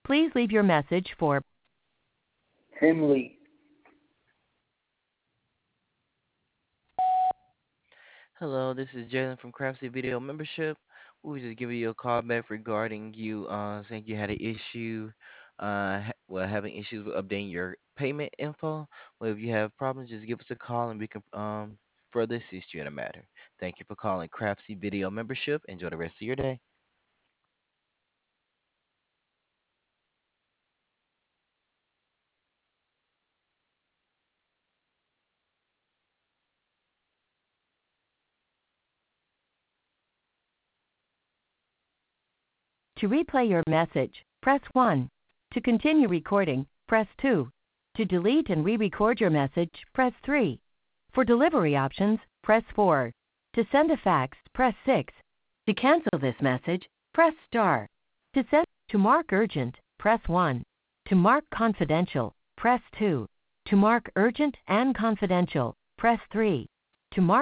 Please leave your message for Himley. Hello, this is Jalen from Craftsy Video Membership. We were just giving you a call back regarding you saying you had an issue, having issues with updating your payment info. Well, if you have problems, just give us a call and we can further assist you in a matter. Thank you for calling Craftsy Video Membership. Enjoy the rest of your day. to replay your message, press 1. To continue recording, press 2. To delete and re-record your message, press 3. For delivery options, press 4. To send a fax, press 6. To cancel this message, press star. To mark urgent, press 1. To mark confidential, press 2. To mark urgent and confidential, press 3. To mark